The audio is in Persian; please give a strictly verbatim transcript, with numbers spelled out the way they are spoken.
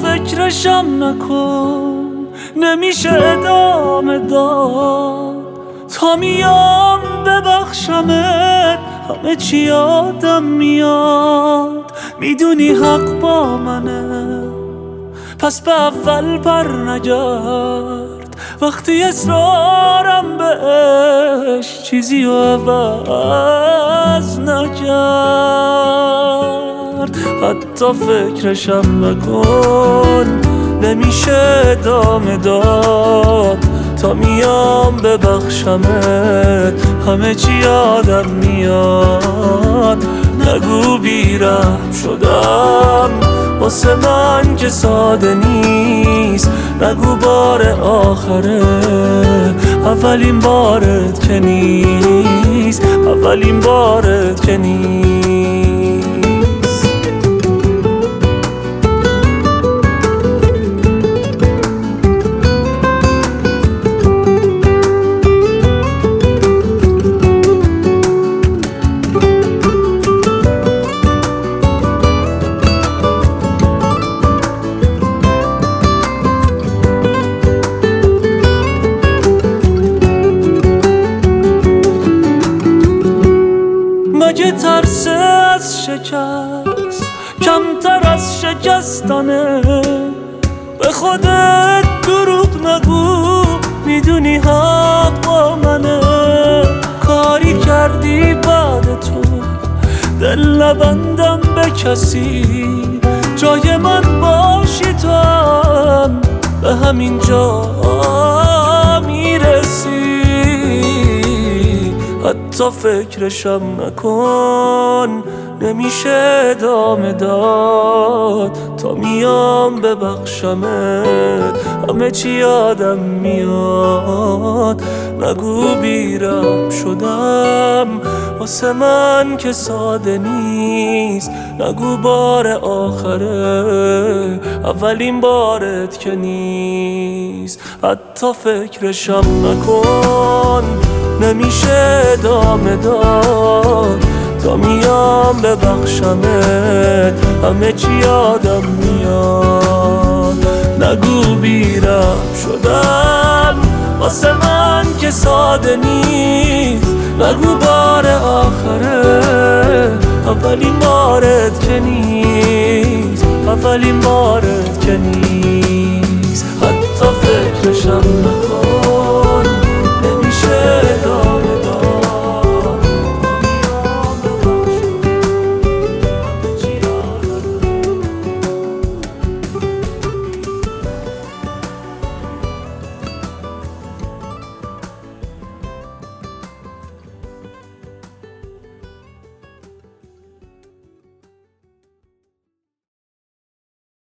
فکرشم نکن، نمیشه ادامه داد تا میام ببخشمت. همه چی یادم میاد، میدونی حق با منه، پس به اول پر نگرد. وقتی اصرارم بهش چیزی رو عوض نکرد. حتی فکرشم نکن، نمیشه ادامه داد تا میام ببخشمت. همه چی یادم میاد، نگو بیرحم شدم واسه من که ساده نیست. نگو بار آخره، اولین بارت که نیست، اولین بارت که نیست. مگه ترس از شکست کمتر از شکستنه؟ به خودت دروغ نگو، میدونی حق با منه. کاری کردی بعد تو دل نبندم به کسی، جای من باشی تو هم به همین جا میرسی. حتی فکرشم نکن، نمیشه ادامه داد تا میام ببخشمت. همه چی یادم میاد، نگو بیرحم شدم واسه من که ساده نیست. نگو بار آخره، اولین بارت که نیست. حتی فکرشم نکن، نمیشه ادامه داد تا میام ببخشمت. همه چی یادم میاد، نگو بیرحم شدم واسه من که ساده نیست. نگو بار آخره، اولین بارت که نیست، اولین بارت که نیست. حتی فکرشم نکن.